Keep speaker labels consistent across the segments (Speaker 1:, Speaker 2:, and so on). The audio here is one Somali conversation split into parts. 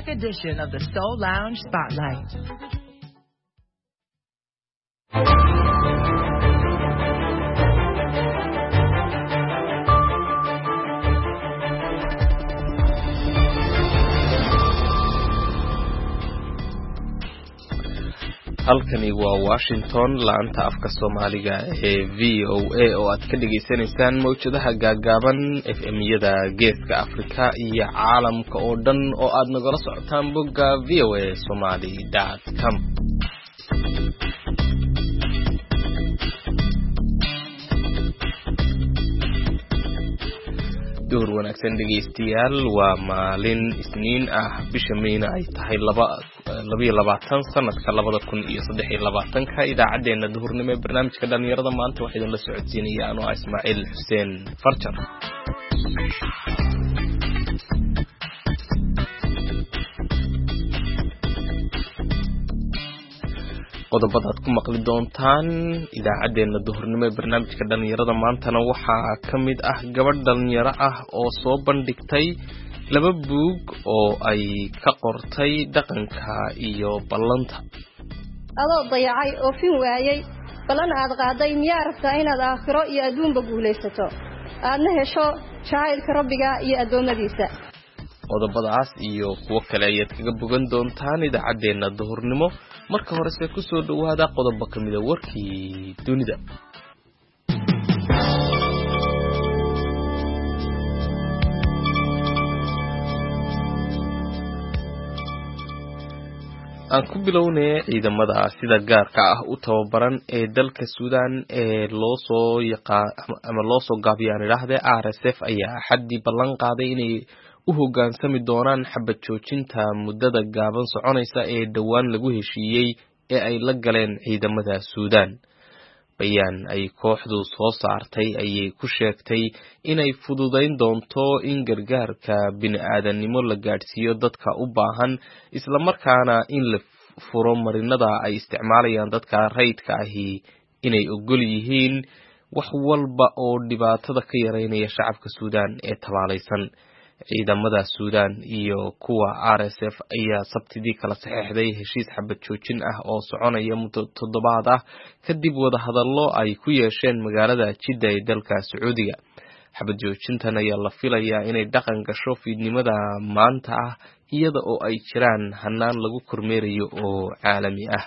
Speaker 1: throwback edition of the Soul Lounge Spotlight.
Speaker 2: halkani waa Washington laanta afka Soomaaliga ee VOA oo aad ka dhageysanaysaan mowjadaha gaagaaban FM-yada Geeska Afrika iyo caalamka oo dhan oo aad nagala socotaan bogga voasomali.com. door wanaagsan dhageystayaal waa maalin Isniin ah bisha Mayna ay tahay 22 sanadka 2023 idaacadeena duhurnimo ee barnaamijka dhalinyarada maanta waxay idin la socodsiinayaan anoo Ismaaciil Xuseen Farjar. qodobada aad ku maqli doontaan idaacadeena duhurnimo ee barnaamijka dhalinyarada maantana waxaa kamid ah gabadh dhalinyaro ah oo soo bandhigtay 2 buug oo ay ka qortay dhaqanka iyo ballanta.
Speaker 3: adoo dayacay oo fin waayay ballan aad qaaday miyaa rabtaa inaad aakhiro iyo adduunba guulaysato aadna hesho jacaylka rabbiga iyo adoomadiisa.
Speaker 2: qodobadaas iyo kuwo kale ayaad kaga bogan doontaan idaacadeena duhurnimo. marka hore se ku soo dhawaada qodobo kamid ah warkii dunida. aan ku bilownay ciidamada sida gaarka ah u tababaran ee dalka Suudaan ee loo soo gaabiyaan RSF ayaa xaddi ballan qaaday inay u hoggaansami doonaan xabad joojinta muddada gaaban soconaysa ee dhawaan lagu heshiiyey ee ay la galeen ciidamada Suudaan. bayaan ay kooxdu soo saartay ayay ku sheegtay inay fududeyn doonto in gargaarka bini'aadanimo la gaadhsiiyo dadka u baahan isla markaana in la furo marinada ay isticmaalayaan dadka rayidka ahi inay ogol yihiin wax walba oo dhibaatada ka yareynaya shacabka Suudaan ee tabaalaysan. ciidamada Suudaan iyo kuwa RSF ayaa sabtidii kala saxeexday heshiis xabad joojin ah oo soconaya muddo 7 ah kadib wada hadallo ay ku yeesheen magaalada Jidda ee dalka Sacuudiga. xabad joojintan ayaa la filayaa inay dhaqan gasho fiidnimada maanta ah iyada oo ay jiraan hanaan lagu kormeerayo oo caalami ah.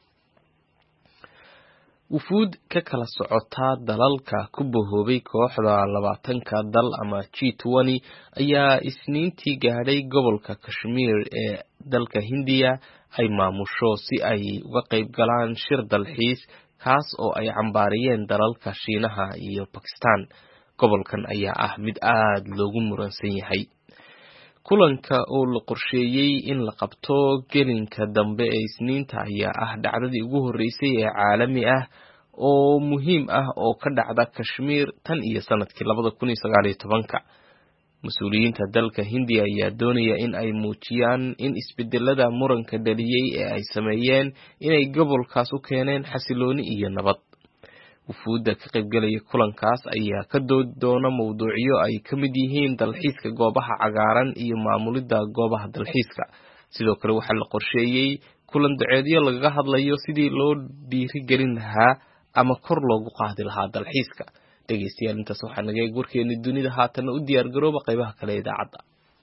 Speaker 2: wufuud ka kala socota dalalka ku bahoobay kooxda 20-ka dal ama G20 ayaa Isniintii gaadhay gobolka Kashmir ee dalka Hindiya ay maamusho si ay uga qayb galaan shir dalxiis kaas oo ay cambaariyeen dalalka Shiinaha iyo Pakistan. gobolkan ayaa ah mid aad loogu muransan yahay. kulanka oo la qorsheeyay in la qabto gelinka dambe ee Isniinta ayaa ah dhacdadii ugu horeysay ee caalami ah oo muhiim ah oo ka dhacda Kashmir tan iyo sanadkii 2019. mas'uuliyiinta dalka Hindiya ayaa doonaya in ay muujiyaan in isbedelada muranka dhaliyay ee ay sameeyeen inay gobolkaas u keeneen xasilooni iyo nabad. wufuudda ka qaybgalaya kulankaas ayaa ka doodi doona mowduucyo ay ka mid yihiin dalxiiska goobaha cagaaran iyo maamulidda goobaha dalxiiska. sidoo kale waxaa la qorsheeyay kulan duceedyo lagaga hadlayo sidii loo dhiirigelin lahaa ama kor loogu qaadi lahaa dalxiiska. dhegeystayaal intaas waxaa naga eeg warkeeni dunida haatan u diyaar garooba qaybaha kale ee idaacadda.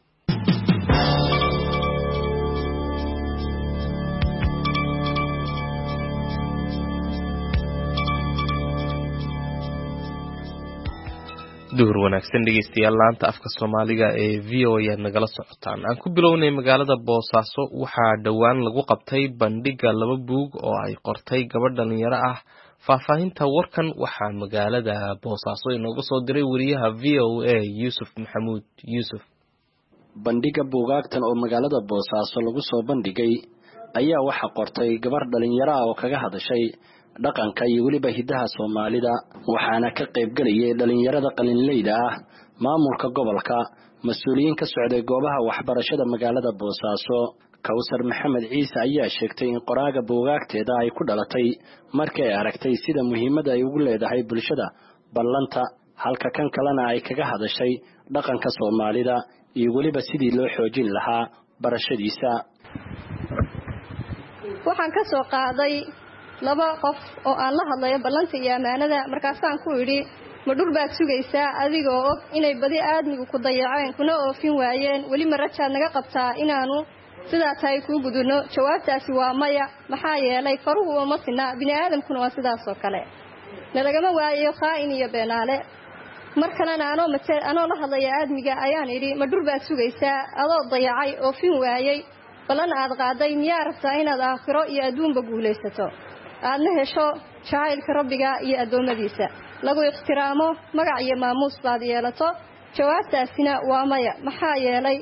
Speaker 2: duhur wanaagsan dhegeystayaal laanta afka Soomaaliga ee VOA nagala socotaan. aan ku bilownay magaalada Boosaaso waxaa dhawaan lagu qabtay bandhiga 2 buug oo ay qortay gabadh dhalinyaro ah. faahfaahinta warkan waxaa magaalada Boosaaso inooga soo diray wariyaha VOA Yusuf Maxamuud Yusuf.
Speaker 4: bandhiga buugaagtan oo magaalada Boosaaso lagu soo bandhigay ayaa waxa qortay gabadh dhalinyaro ah oo kaga hadashay dhaqanka iyo waliba hidaha Soomaalida waxaana ka qayb galay dhalinyarada qalinleyda ah maamulka gobolka mas'uuliyiin ka socday goobaha waxbarashada magaalada Boosaaso. Kawsar Maxamed Ciise ayaa sheegtay in qoraaga buugaagteeda ay ku dhalatay markay aragtay sida muhiimada ay ugu leedahay bulshada ballanta halka kan kalena ay kaga hadashay dhaqanka Soomaalida iyo waliba sidii loo xoojin lahaa barashadiisa.
Speaker 3: waxaan ka soo qaaday 2 qof oo aan la hadlayo ballanta iyo amaanada markaasaan ku yiri ma dhul baad sugaysaa adigoo og inay badi aadmigu ku dayaceen kuna oofin waayeen wali ma rajaad naga qabtaa inaanu sidaa tahay ku gudubno jawaabtaasi waa maya maxaa yeelay faruhu uma sina bini aadamkuna waa sidaas oo kale nalagama waayo khaa'in iyo beenaale markana anoo la hadlaya aadmiga ayaan idhi ma dhul baad sugaysaa adoo dayacay oofin waayay balan aad qaaday miyaa rabtaa inaad aakhiro iyo adduunba guulaysato aadna hesho jacaylka rabbiga iyo adoomadiisa lagu ixtiraamo magac iyo maamuus baad yeelato jawaabtaasina waa maya maxaa yeelay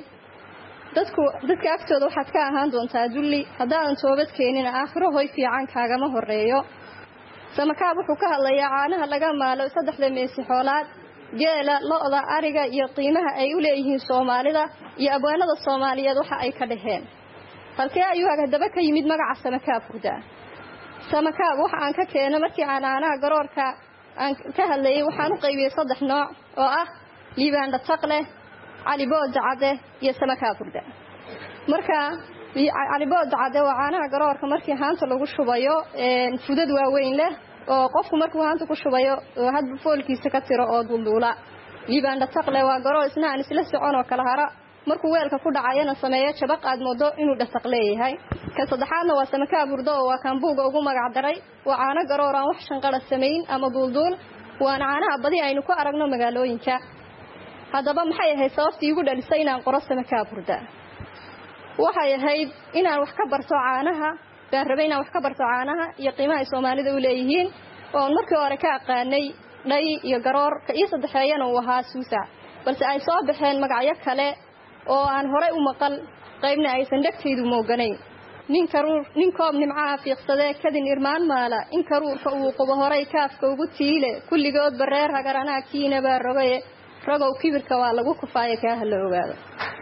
Speaker 3: dadka agtooda waxaad ka ahaan doontaa dulli haddaadan toobad keenin aakhiro hoy fiican kaagama horeeyo. samakaab wuxuu ka hadlayaa caanaha laga maalo 3 meesi xoolaad geela lo'da ariga iyo qiimaha ay u leeyihiin Soomaalida iyo abwaanada Soomaaliyeed waxa ay ka dhaheen halkee ayuu hadaba ka yimid magaca samakaab furda. samakaab waxa aan ka keenay markii aan caanaha garoorka aan ka hadlayay waxaan u qaybiyay 3 nooc oo ah liibaan taqle cali bood cade iyo samakaab furda. marka cali bood cade waa caanaha garoorka markii haanta lagu shubayo fudad waaweyn leh oo qofku markuu haanta ku shubayo hadba foolkiisa ka tiro oo dulduula. liibaan taqle waa garoor isna aan isla socon oo kala hara markuu weelka ku dhacayna sameeyo jabaq aad moodo inuu dhasaq leeyahay. ka saddexaadna waa samakaab furda oo waa kan buuga ugu magac daray waa caano garoor aan wax shanqala sameyn ama duldul waan caanaha badi aynu ku aragno magaalooyinka. haddaba maxay ahayd sababtii ugu dhalisay inaan qoro samakaab furda waxay ahayd inaan wax ka barto caanaha baan rabay inaan wax ka barto caanaha iyo qiimaha Soomaalida u leeyihiin oo markii hore ka aqaanay dhay iyo garoor ka iyo saddexeeyana uu ahaa suusa balse ay soo baxeen magacyo kale oo aan horey u maqal qaybna aysan dhagtaydu mooganayn. nin koob nimcaha fiiqsadee kadin irmaan maala in karuurka uu qubo horay kaafka ugu tiile kulligood bareer hagaranaa kiina baa rogaye ragow kibirka waa lagu kufaayo kaa la ogaado.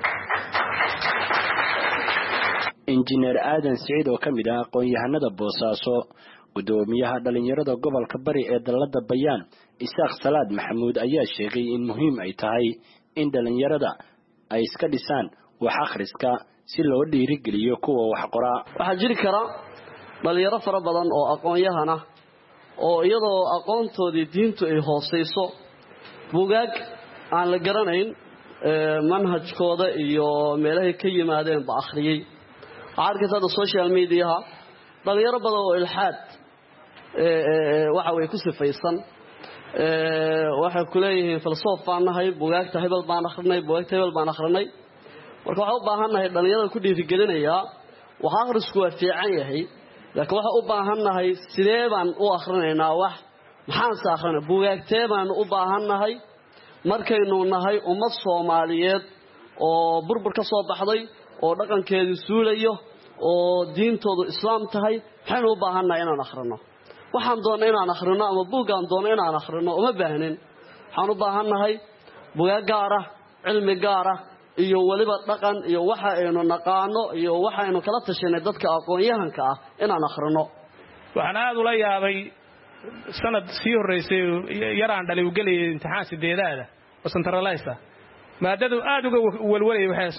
Speaker 4: injineer aadan Saciid oo kamid ah aqoon-yahanada Boosaaso gudoomiyaha dhalinyarada gobolka Bari ee dalada Bayaan Isaaq Salaad Maxamuud ayaa sheegay in muhiim ay tahay in dhalinyarada ay iska dhisaan wax akhriska si loo dhiirigeliyo kuwa wax qora.
Speaker 5: waxa jiri kara dhalinyaro fara badan oo aqoon-yahan ah oo iyadoo aqoontoodii diintu ay hooseyso buugaag aan la garanayn manhajkooda iyo meelahay ka yimaadeen ba akhriyay. عاركة social media dhalinyaro badan oo ilxaad waxa way ku sifaysan waxa ku leeyihiin falsafanahay buugaagta hebel baan akhrinay buugaagta hebel baan akhrinay marka waxa u baahanahay dhalinyarada ku dhiirigelinaya waxa akhrisku waa fiican yahay laakiin waxa u baahanahay sidee baan u akhrinaynaa wax maxaan saakhrina buugaagtee baan u baahanahay markaynu nahay ummad Soomaaliyeed oo burbur ka soo baxday oo dhaqankeedu suulayo oo diintoodu islaam tahay waxaan u baahanahay inaan akhrino waxaan doonay inaan akhrino ama buugaan doonay inaan akhrino uma baahnin waxaan u baahanahay buugaag gaar ah cilmi gaar ah iyo waliba dhaqan iyo waxa aynu naqaano iyo waxa aynu kala tashanay dadka aqoon-yahanka ah inaan akhrino.
Speaker 6: waxaan aad ula yaabay sanad sii horeysay yaraan dhalay u galay imtixaan sideedaada oo centralized maadadu aad uga walwalay waxa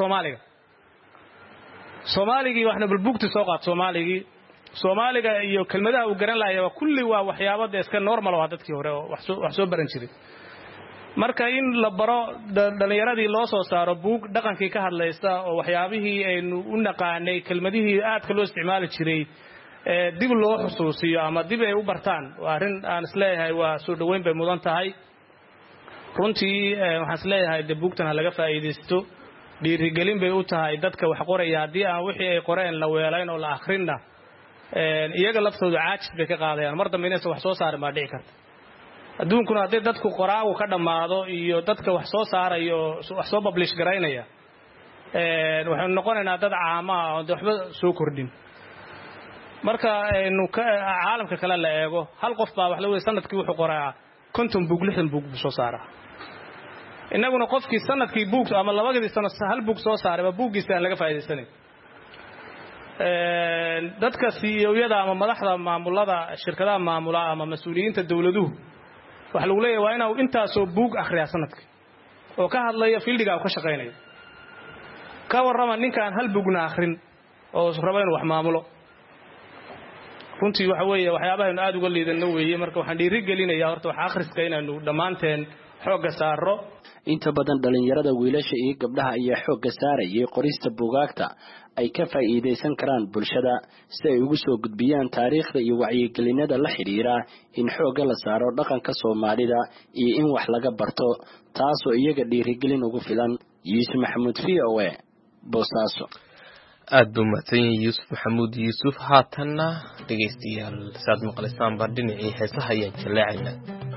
Speaker 6: Soomaaligi waxna bulbuugta soo qaad Soomaaliga iyo kelmadaha uu garan lahayaa kulli waa waxyaabo iska normal oo dadkii hore wax soo baran jiray. marka in la baro dhalinyaradii loo soo saaro buug dhaqankii ka hadlaysta oo waxyaabihii aynu u naqaanay kelmadihii aad ka loo isticmaali jiray dib loo xusuusiyo ama dib ay u bartaan waa arin aan isleeyahay waa soo dhaweyn bay mudan tahay. runtii waxaan isleeyahay buugtan laga faa'iideysto dhiirigelin bay u tahay dadka wax qoraya hadii aan wixii ay qoreen la weelayn oo la akhrina iyaga laftoodu caajis bay ka qaadayaan mar dambe inay wax soo saaraan ma dhici karto. adduunkuna hadii dadku qoraagu ka dhamaado iyo dadka wax soo saarayo wax soo publish gareynaya waxaan noqonaynaa dad caama ah oo waxba soo kordhin. marka aynu caalamka kale la eego hal qof baa wax la weey sanadkii wuxuu qoraa 50 buug 60 buug soo saara. inaguna qofkii sanadkii buug ama labadii sano hal buug soo saaray buugiisa aan laga faa'iideysanay. dadka CEO-yada ama madaxda maamulada shirkadaha maamula ama mas'uuliyiinta dawladuhu waxa lagu leeyahay waa inuu intaas oo buug akhriya sanadkii oo ka hadlaya fiildiga uu ka shaqeynayo. ka warrama ninkaan hal bugna akhrin oo raba inuu wax maamulo runtii waxa weeye waxyaabaha aad uga liidano weeye marka waxaan dhiirigelinayaa horta wax akhriska inaanu dhammaanteen xoogga saaro
Speaker 4: inta badan dhalinyarada wiilasha iyo gabdhaha ayaa xoogga saarayay qorista buugaagta ay ka faa'iideysan karaan bulshada si ay ugu soo gudbiyaan taariikhda iyo wacyigelinada la xiriira in xoogga la saaro dhaqanka Soomaalida iyo in wax laga barto taasoo iyaga dhiirigelin ugu filan. Yuusuf Maxamuud VOA Boosaaso.
Speaker 2: aad buu mahadsan Yuusuf Maxamuud Yuusuf haatanna dhageystayaal saad maqlaysaan baa dhinacii heesaha ayaan jaleecaynaa.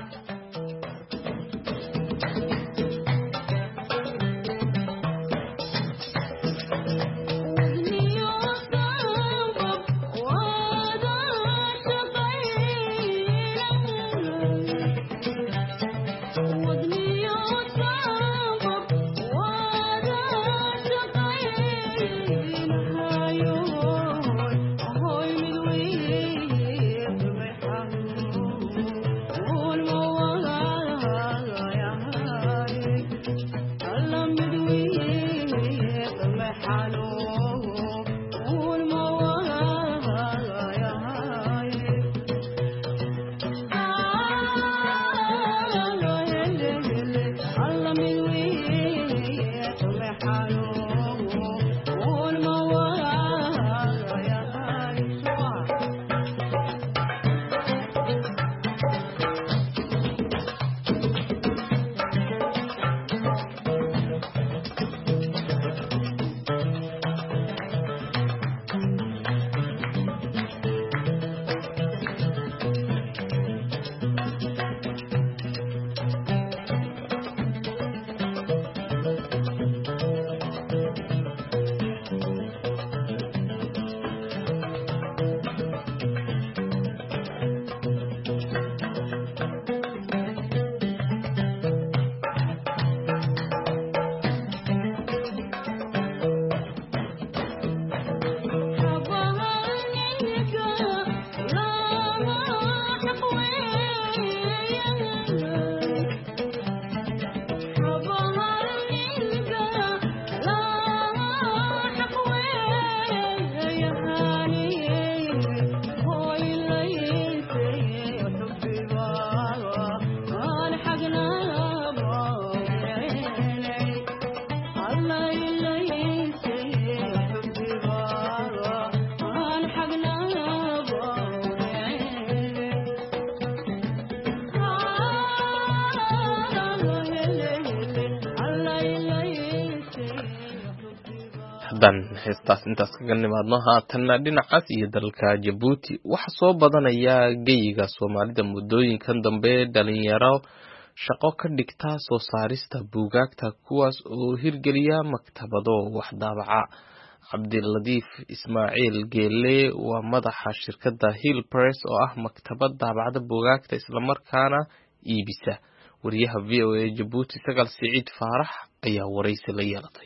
Speaker 2: heestaas intaas kaga nimaadno haatanna dhinacaas iyo dalka Djibouti waxa soo badanaya geyiga Soomaalida muddooyinkan dambe dhalinyaro shaqo ka dhigta soo saarista buugaagta kuwaas oo hirgeliya maktabado wax daabaca. Cabdiladiif Ismaaciil Geelle waa madaxa shirkadda Hill Press oo ah maktabad daabacda buugaagta isla markaana iibisa. wariyaha VOA Djibouti Sagal Siciid Faarax ayaa wareysi la yeelatay.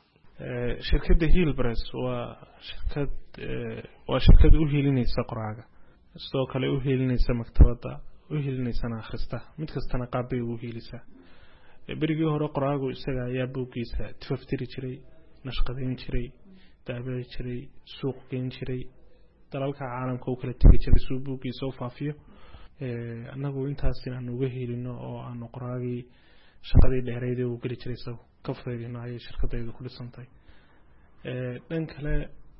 Speaker 7: shirkadda Hill Press waa shirkad u helinaysa qoraaga sidoo kale u helinaysa maktabada u helinaysa akhrista mid kastana qaab bay u helisa. berigii hore qoraagu isaga ayaa buugiisa tifaftiri jiray nashqadeyn jiray daabaci jiray suuq geyn jiray dalalka caalamka uu kala tagi jiray suu buugiisa u faafiyo. annagu intaas inaan uga helino oo aan qoraagii shaqadii dheereed uu gali jiray soo ka faa'iideyno ay shirkadaydu ku dhisantay. dhan kale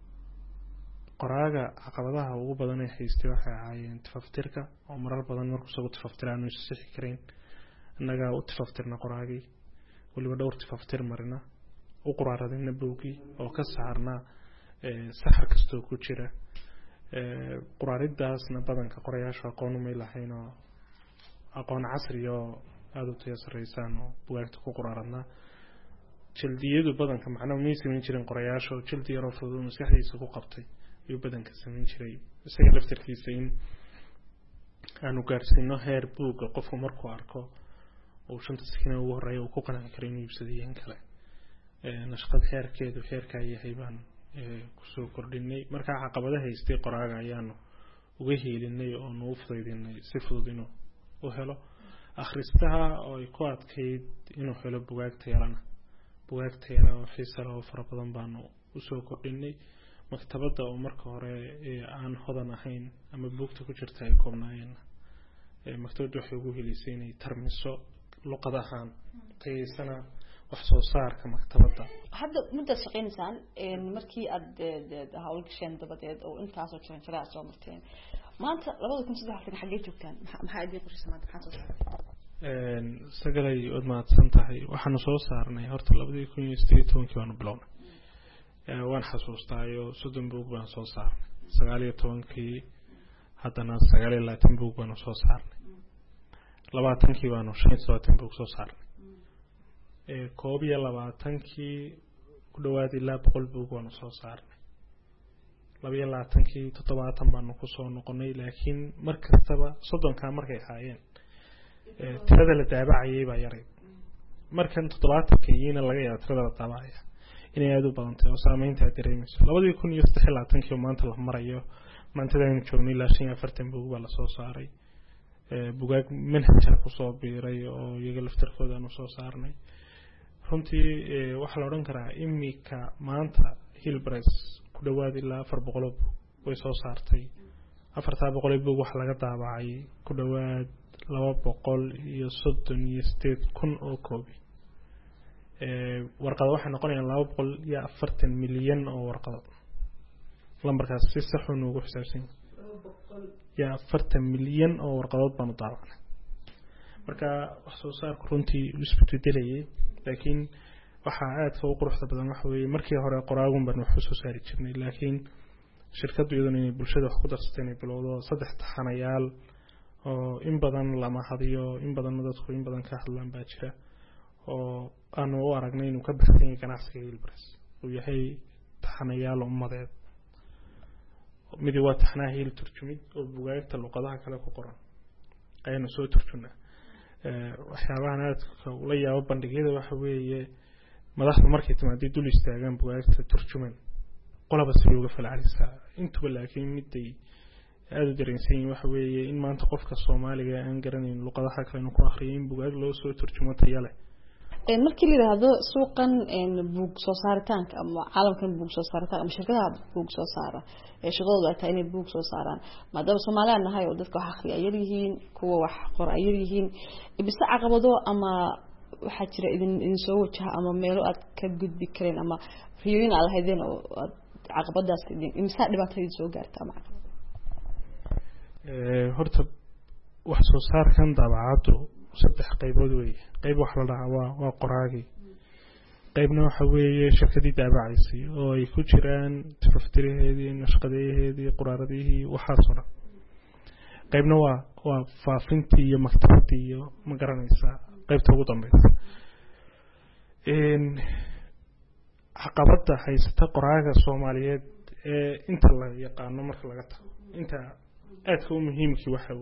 Speaker 7: qoraaga caqabadaha ugu badan ee haystay waxay ahaayeen tifaftirka oo marar badan markuu soo tifaftiraan uu sixi kareen annaga u tifaftirna qoraagii waliba dhowr tifaftir marina u qoraaradina buugi oo ka saarna saxar kasto ku jira. qoraaridaasna badanka qorayaasha aqoon uma lahayn oo aqoon casri oo aad u tayasaraysan oo buugaagta ku qoraaradna jildiyadu badanka macna ma sameyn jirin qorayaasha oo jildi yar oo fudud maskaxdiisa ku qabtay iyo badanka sameyn jiray isaga laftarkiisa in aanu gaarsiino heer buuga qofku markuu arko oo shanta sakin ugu horeeya uu ku qanci karo inuu iibsadeen kale nashqad heerkeedu heerka yahay baan ku soo kordhinay. marka caqabadaha haystay qoraaga ayaanu uga helinay oo noo fududeynay si fudud inuu u helo akhristaha oo ay ku adkayd inuu helo buugaagta bugaagteena oo xiisa leh oo fara badan baanu usoo kordhinay maktabadda oo marka hore aan hodan ahayn ama buugta ku jirta ay koobnaayeen maktabadda waxay ugu helisay inay tarmiso luqad ahaan tayeysana wax soo saarka maktabadda
Speaker 8: hadda muddo shaqeynaysaan markii aad hawlgasheen dabadeed oo intaasoo jaranjaraa soo marteen maanta 2023 xagee joogtaan maxaa idin qorshaysan maanta maxaa soo saarteen
Speaker 7: sagalay ood mahadsan tahay waxaanu soo saarnay horta 2018 baanu bilownay waan xasuustaayo 30 buug baan soo saarnay 19 haddana 29 buug baanu soo saarnay 20 baanu 25 buug soo saarnay koob iyo 20 ku dhawaad ilaa 100 buug baanu soo saarnay 22 70 baanu ku soo noqonay laakiin markastaba 30 markay haayeen tirada la daabacayay baa yaray markan 70 laga yaabo tirada la daabacaya inay aad u badan tahay oo saameynta ay dareemayso 2023 maanta la marayo maantada aynu joognay ilaa 45 buug baa la soo saaray bugaag manhajka ku soo biiray oo iyaga laftarkooda aanu soo saarnay runtii waxa la oran karaa imika maanta Hillbres ku dhawaad ilaa 400 buug way soo saartay 400 buug wax laga daabacay ku dhawaad 238 oo koobi warqado waxay noqonayaan 240 milyan oo warqado lambarkaas si sax ah ugu xisaabsan 240 milyan oo warqadood baan daabacnay marka wax soo saarku runtii isbeddelayay laakiin waxa aad ka quruxda badan waxa weeye markii hore qoraagun baan wax soo saari jirnay laakiin shirkadu iyaduna inay bulshada wax ku darsatay inay bilowdo 3 taxanayaal oo in badan lama hadiyo in badan dadku in badan ka hadlaan baa jira oo aanu u aragnay inuu ka baxsan yahay ganacsiga Hillbres uu yahay taxanayaal ummadeed mid waa taxanaha Hill turjumid oo bugaagta luqadaha kale ku qoran aynu soo turjunaa waxyaabaha aadka ula yaabo bandhigyada waxa weeye madaxdu markay timaadii dul istaagaan bugaagta turjuman qolaba si looga falcelisaa intuba laakiin miday aad u dareensan waxa weeye in maanta qofka Soomaaliga aan garanayn luqadaha kale inuu ku akhriyo in bugaag loo soo turjumo tayo leh
Speaker 8: markii la yiraahdo suuqan buug soo saaritaanka ama caalamkan buug soo saaritaanka ama shirkadaha buug soo saara shaqadoodu ay tahay inay buug soo saaraan maadaama Soomaaliland nahay oo dadka wax akhriya yar yihiin kuwa wax qora yar yihiin ibisa caqabado ama waxa jira idin soo wajaha ama meelo aad ka gudbi kareen ama riyooyin aad lahaydeen oo caqabadaas idin imisa dhibaatooyin soo gaarta ama
Speaker 7: horta wax soo saarkan daabacadu 3 qaybood weeye qayb wax la dhahaa waa qoraagi qaybna waxa weeye shirkadii daabacaysay oo ay ku jiraan tirftiraheedii nashqadeeyaheedii qoraaradihii waxa soo dhan qaybna waa faafintii iyo maktabadii iyo ma garanaysa qaybta ugu dambaysa caqabada haysata qoraaga Soomaaliyeed ee inta la yaqaano marka laga tago inta aad u muhiimkii waxa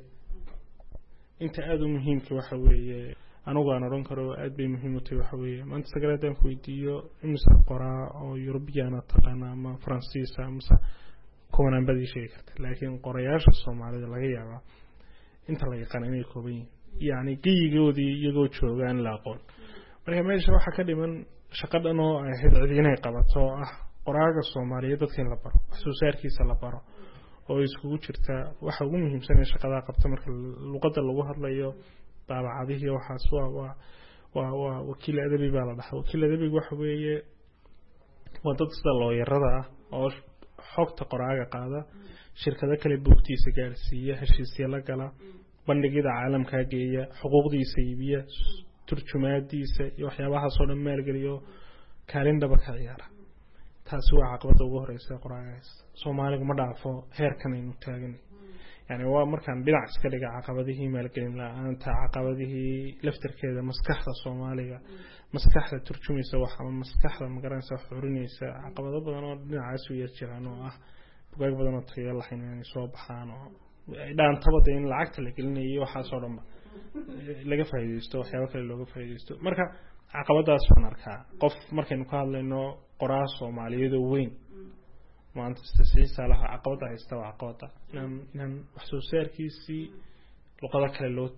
Speaker 7: weeye anigu aan oran karo aad bay muhiim u tahay waxa weeye maanta sagaladan ku weydiiyo imisa qoraa oo European taqaana ama Faransiis ama kuwan aan badii sheegi karta laakiin qorayaasha Soomaalida laga yaabo inta la yaqaan inay kooban yaani geeyigoodii iyagoo joogaan la aqoon marka meesha waxa ka dhiman shaqadan oo ay cid inay qabato qoraaga Soomaaliyeed dadka la baro wax soo saarkiisa la baro oo iskugu jirta waxa ugu muhiimsan ee shaqada qabta marka luqadda lagu hadlayo daabacadihi waxaas waa wakiil adabi baa la dhahaa wakiil adabi waxa weeye waa dad sida looyarada oo xogta qoraaga qaada shirkado kale buugtiisa gaarsiiya heshiisyo la gala bandhigyada caalamka geeya xuquuqdiisa iibiya turjumaadiisa iyo waxyaabaha soo dhan maalgeliyo kaalin dhaba ka ciyaara taasi waa caqabada ugu horeysa qoraaga Soomaaliga ma dhaafo heerkan aynu taagan يعني waa markaan dhinac iska dhiga caqabadihii maalgelin la'aanta caqabadihii laftarkeeda maskaxda Soomaaliga maskaxda turjumaysa waxa maskaxda magaranaysa xurinaysa caqabado badan oo dhinacaas u jiraan oo bugaag badan oo tayo lahayn inay soo baxaan oo dhaantaba in lacagta la gelinayo waxa soo dhan laga faa'iideysto waxyaabo kale looga faa'iideysto marka caqabadaas waan arkaa qof markaynu ka hadlayno qoraa Soomaaliyeed oo weyn maanta istasiisa laha caqabada haysta waa caqabada inaan wax soo saarkiisii luqada kale loo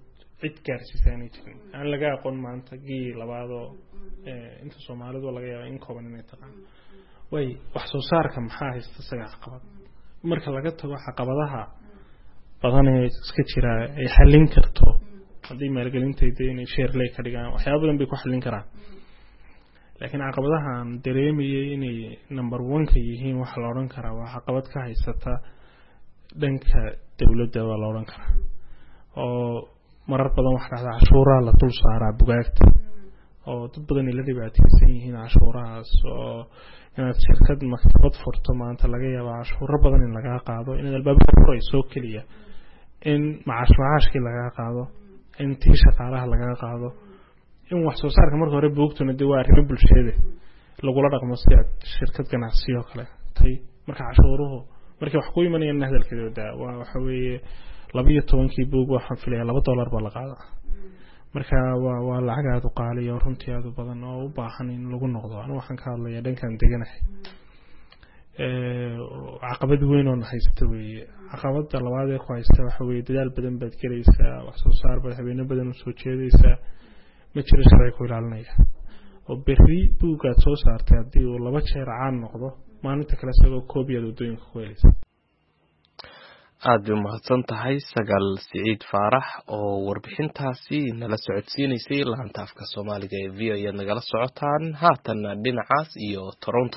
Speaker 7: cid gaarsiisaanay jirin aan laga aqoon maanta gii labaadoo inta Soomaalidu laga yaabo in kooban inay taqaan way wax soo saarka maxaa haysta isaga caqabad marka laga tago caqabadaha badan ee iska jira ay xallin karto haddii maalgelinta inay share lay ka dhigaan waxyaabo badan bay ku xallin karaan laakiin caqabadahan dareemayay inay number 1 ka yihiin wax la oran karaa waa caqabad ka haysata dhanka dawladda waa la oran karaa oo marar badan wax dhacda cashuuraha la dul saaraa bugaagta oo dad badan ay la dhibaataysan yihiin cashuurahaas oo inaad shirkad maktabad furto maanta laga yaabo cashuuro badan in laga qaado in albaabka furayso kaliya in macaashkii laga qaado in tii shaqaalaha laga qaado in wax soo saarka marka hore buugtuna dee waa arrimo bulshada lagula dhaqmo si shirkad ganacsiyo kale tay marka cashuuruhu markii wax ku imanayaan hadalkeeda waa waxa weeye 12 buug waxaan filayaa $2 baa la qaadaa marka waa lacag aad u qaaliyo runtii aad u badan oo u baahan in lagu noqdo anigu waxaan ka hadlayaa dhankan deganahay caqabad weyn oo haysta weeye caqabada labaad ee ku haysta waxa weeye dadaal badan baad galaysaa wax soo saar badan habeenimo badan u soo jeedaysaa ma jiro sharci ku ilaalinaya oo berri buugaad soo saartay haddii uu 2 jeer caan noqdo maalinta kale isagoo koobiyada wadooyinka ku helaysa
Speaker 2: aad u mahadsan tahay Sagal Siciid Faarax oo warbixintaasi nala socodsiinaysay laanta afka Soomaaliga ee VOA nagala socotaan haatan dhinacaas iyo Toronto.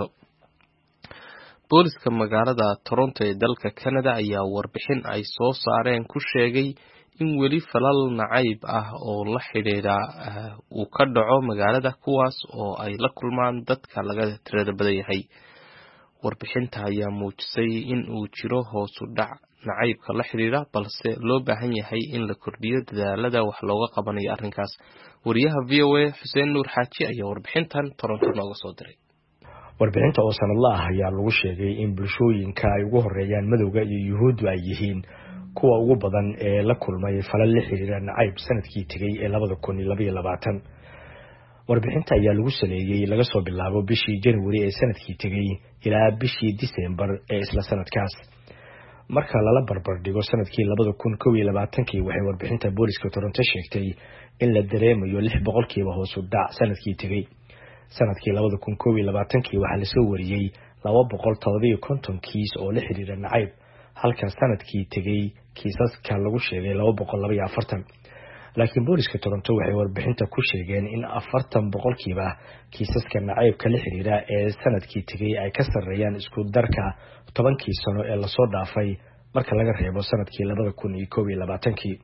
Speaker 2: Booliska magaalada Toronto ee dalka Canada ayaa warbixin ay soo saareen ku sheegay in weli falal nacayb ah oo la xiriira uu ka dhaco magaalada kuwaas oo ay la kulmaan dadka laga tirada badan yahay. Warbixinta ayaa muujisay in uu jiro hoos u dhac nacaybka la xiriira balse loo baahan yahay in la kordhiyo dadaalada wax looga qabanayo arrinkaas. Wariyaha VOA Xuseen Nuur Xaaji ayaa warbixintan Toronto nooga soo diray.
Speaker 9: warbixinta oo sanadla ah ayaa lagu sheegay in bulshooyinka ay ugu horeeyaan madowga iyo yuhuuddu ay yihiin kuwa ugu badan ee la kulmay falal la xiriira nacayb sanadkii tagay ee 2022. warbixinta ayaa lagu saleeyay laga soo bilaabo bishii January ee sanadkii tagay ilaa bishii December ee isla sanadkaas. marka lala barbar dhigo sanadkii 2021 waxay warbixinta booliska Toronto sheegtay in la dareemayo 6% hoos u dhac sanadkii tagay. sanadkii 2021 waxaa la soo wariyay 250 kiis oo la xiriira nacayb halka sanadkii tagay kiisaska lagu sheegay 242. laakiin booliska Toronto waxay warbixinta ku sheegeen in 40% kiisaska nacaybka la xiriira ee sanadkii tagay ay ka sareeyaan isku darka 10 sano ee la soo dhaafay marka laga reebo sanadkii 2021.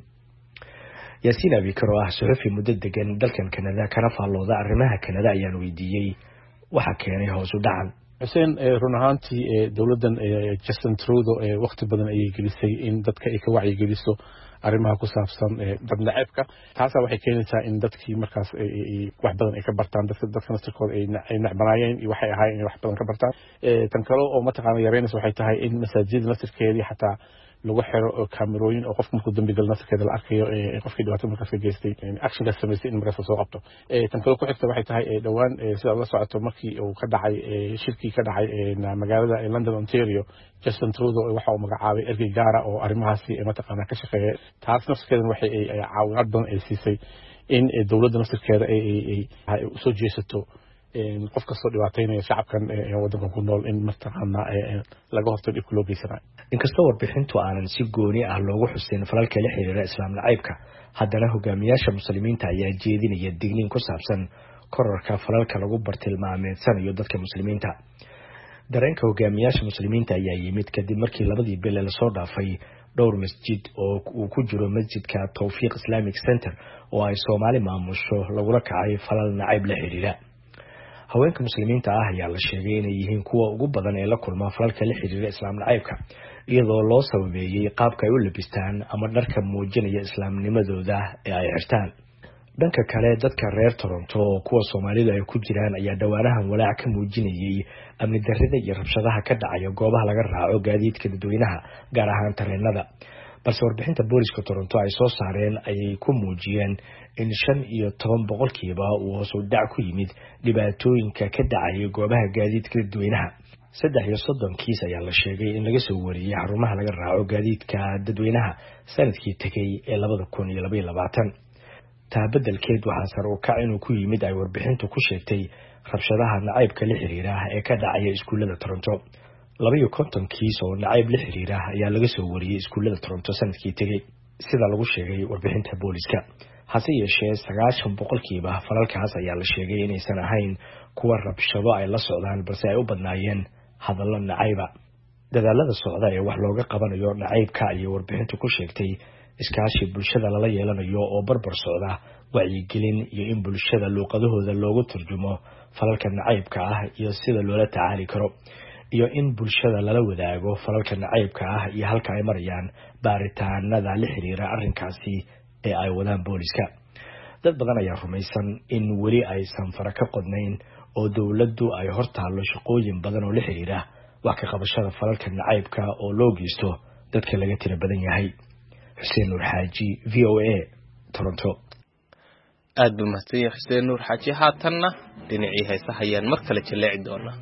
Speaker 9: Yaasiin Abikaro ah suxufi muddo degan dalkan Canada kana faallooda arrimaha Canada ayaan weydiiyay waxa keenay hoos u dhacan.
Speaker 10: Xuseen run ahaantii dawladdan Justin Trudeau waqti badan ayay gelisay in dadka ay ka wacyi geliso arrimaha ku saabsan dad nacaybka taas waxay keenaysaa in dadkii markaas wax badan ay ka bartaan dadka nasirkooda ay nacbanayeen iyo waxay ahaayeen in wax badan ka bartaan tan kale oo mataqaana yareynaysa waxay tahay in masaajidda nasirkeedii xataa lagu xiro kaamirooyin oo qofka markuu dambi gal nasirkeeda la arkayo qofkii dhibaato markaas ka geystay action ka sameysay in markaas soo qabto tan kale ku xigta waxay tahay dhawaan sida la socoto markii uu ka dhacay shirkii ka dhacay magaalada London Ontario Justin Trudeau waxa uu magacaabay ergey gaar ah oo arrimahaasi mataqaana ka shaqeeya taas nasirkeeda waxay caawinaad badan ay siisay in dawladda nasirkeeda ay soo jeesato qof kastoo dhibaataynaya shacabkan waddanka ku nool in mataqaana laga hortago dhibka loo geysanayo.
Speaker 9: inkastoo warbixintu aanan si gooni ah loogu xusin falalka la xiriira islaam nacaybka haddana hogaamiyaasha muslimiinta ayaa jeedinaya digniin ku saabsan kororka falalka lagu bartilmaameedsanayo dadka muslimiinta. dareenka hogaamiyaasha muslimiinta ayaa yimid kadib markii 2 bil la soo dhaafay dhowr masjid oo uu ku jiro masjidka Tawfiq Islamic Center oo ay Soomaali maamusho lagula kacay falal nacayb la xiriira. haweenka muslimiinta ah ayaa la sheegay inay yihiin kuwa ugu badan ee la kulma falalka la xiriira islaam nacaybka iyadoo loo sababeeyay qaabka ay u labistaan ama dharka muujinaya islaamnimadooda ee ay xirtaan. dhanka kale dadka reer Toronto oo kuwa Soomaalidu ay ku jiraan ayaa dhawaanahan walaac ka muujinayay amni darrida iyo rabshadaha ka dhacaya goobaha laga raaco gaadiidka dadweynaha gaar ahaan tareenada. balse warbixinta booliska Toronto ay soo saareen ayay ku muujiyeen in 15% uu hoos u dhac ku yimid dhibaatooyinka ka dhacaya goobaha gaadiidka dadweynaha. 33 kiis ayaa la sheegay in laga soo wariyay xarumaha laga raaco gaadiidka dadweynaha sanadkii tagay ee 2022. taabadelkeed waxaa sar u kac inuu ku yimid ay warbixintu ku sheegtay rabshadaha nacaybka la xiriira ee ka dhacaya iskuullada Toronto 52 kiis oo nacayb la xiriira ayaa laga soo wariyay iskuullada Toronto sanadkii tagay sida lagu sheegay warbixinta booliska hase yeeshee 90% falalkaas ayaa la sheegay inaysan ahayn kuwa rabshado ay la socdaan balse ay u badnaayeen hadallo nacayba dadaalada socda ee wax looga qabanayo nacaybka iyo warbixintu ku sheegtay iskaashi bulshada lala yeelanayo oo barbar socda wacyigelin iyo in bulshada luuqadahooda loogu turjumo falalka nacaybka ah iyo sida loola tacaali karo iyo in bulshada lala wadaago falalka nacaybka ah iyo halka ay marayaan baaritaanada la xiriira arrinkaasi ee ay wadaan booliska dad badan ayaa rumaysan in weli aysan fara ka qodnayn oo dawladdu ay hortaalo shaqooyin badan oo la xiriira wax ka qabashada falalka nacaybka oo loo geysto dadka laga tira badan yahay Xuseen Nuur Xaaji VOA Toronto
Speaker 2: aad buu mahadsan Xuseen Nuur Xaaji haatanna dhinacii heesaha ayaan mar kale jaleeci doonaa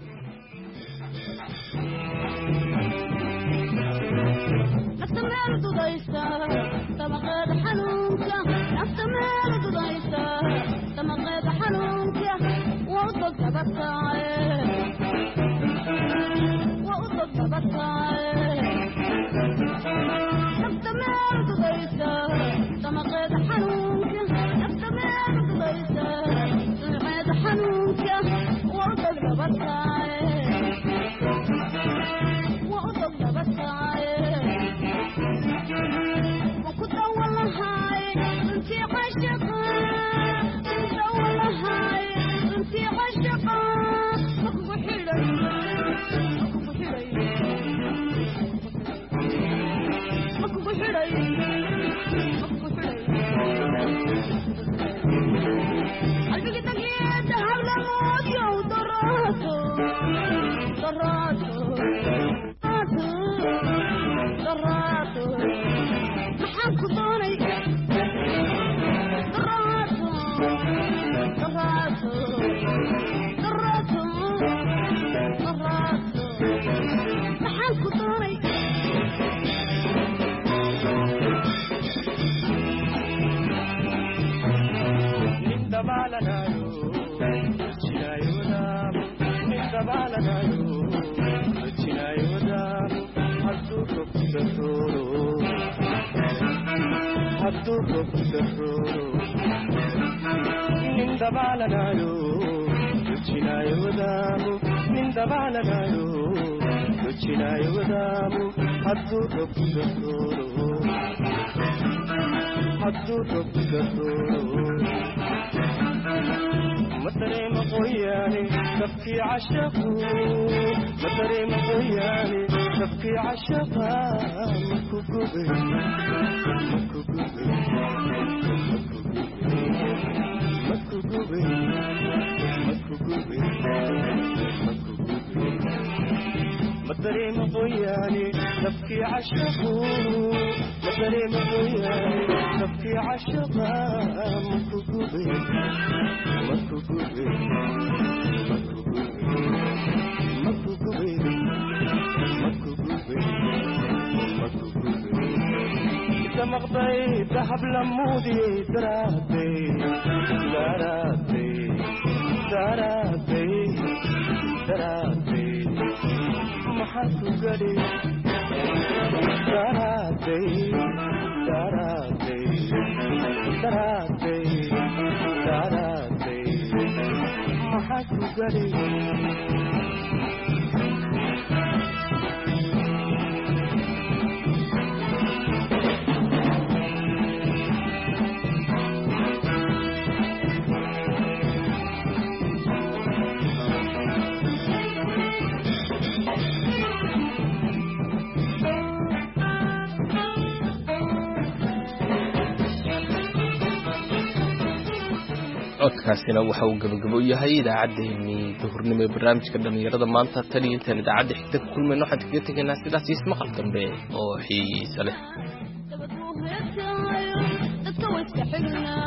Speaker 2: codkaasina waxa uu gabagabo yahay idaacaddeenii duhurnimo ee barnaamijka dhalinyarada maanta tan iyo intaan idaacadda xigta ku kulmayno waxaan kaga tegaynaa sidaas iyo ismaqal dambe oo xiiso leh